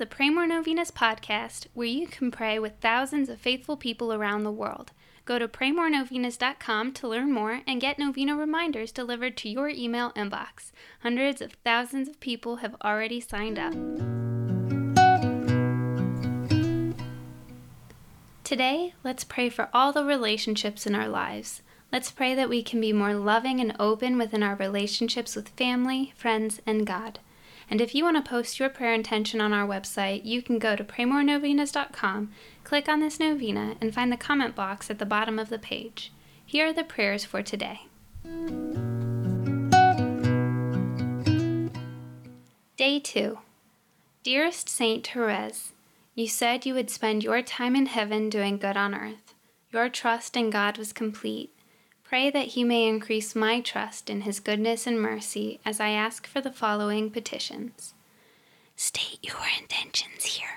the Pray More Novenas podcast, where you can pray with thousands of faithful people around the world. Go to praymorenovenas.com to learn more and get novena reminders delivered to your email inbox. Hundreds of thousands of people have already signed up. Today, let's pray for all the relationships in our lives. Let's pray that we can be more loving and open within our relationships with family, friends, and God. And if you want to post your prayer intention on our website, you can go to praymorenovenas.com, click on this novena, and find the comment box at the bottom of the page. Here are the prayers for today. Day 2. Dearest Saint Therese, you said you would spend your time in heaven doing good on earth. Your trust in God was complete. Pray that He may increase my trust in His goodness and mercy as I ask for the following petitions. State your intentions here.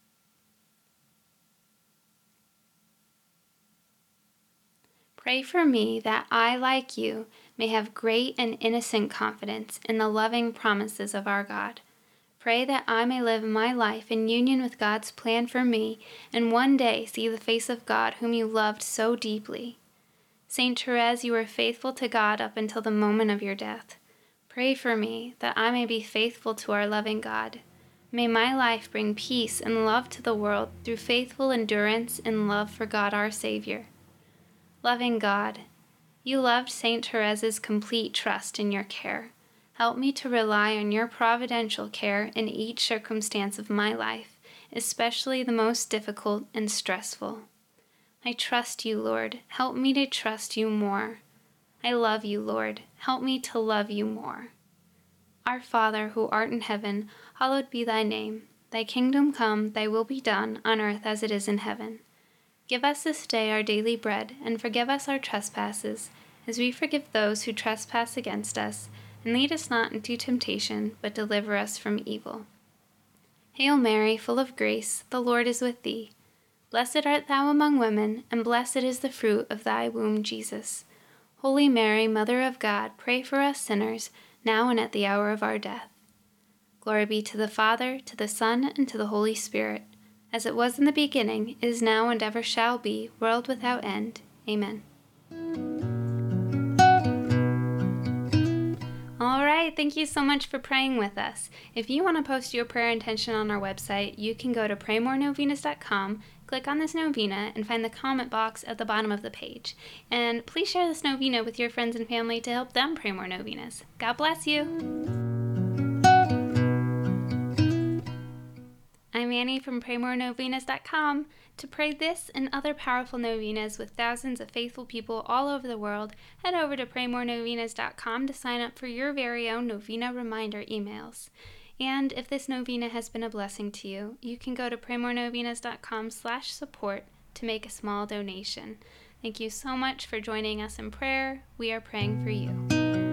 Pray for me that I, like you, may have great and innocent confidence in the loving promises of our God. Pray that I may live my life in union with God's plan for me and one day see the face of God whom you loved so deeply. Saint Therese, you were faithful to God up until the moment of your death. Pray for me that I may be faithful to our loving God. May my life bring peace and love to the world through faithful endurance and love for God our Savior. Loving God, you loved Saint Therese's complete trust in your care. Help me to rely on your providential care in each circumstance of my life, especially the most difficult and stressful. I trust you, Lord. Help me to trust you more. I love you, Lord. Help me to love you more. Our Father, who art in heaven, hallowed be thy name. Thy kingdom come, thy will be done, on earth as it is in heaven. Give us this day our daily bread, and forgive us our trespasses, as we forgive those who trespass against us. And lead us not into temptation, but deliver us from evil. Hail Mary, full of grace, the Lord is with thee. Blessed art thou among women, and blessed is the fruit of thy womb, Jesus. Holy Mary, Mother of God, pray for us sinners, now and at the hour of our death. Glory be to the Father, to the Son, and to the Holy Spirit, as it was in the beginning, is now, and ever shall be, world without end. Amen. All right, thank you so much for praying with us. If you want to post your prayer intention on our website, you can go to praymorenovenas.com, click on this novena, and find the comment box at the bottom of the page. And please share this novena with your friends and family to help them pray more novenas. God bless you. I'm Annie from praymorenovenas.com. To pray this and other powerful novenas with thousands of faithful people all over the world, head over to praymorenovenas.com to sign up for your very own novena reminder emails. And if this novena has been a blessing to you, you can go to praymorenovenas.com/support to make a small donation. Thank you so much for joining us in prayer. We are praying for you.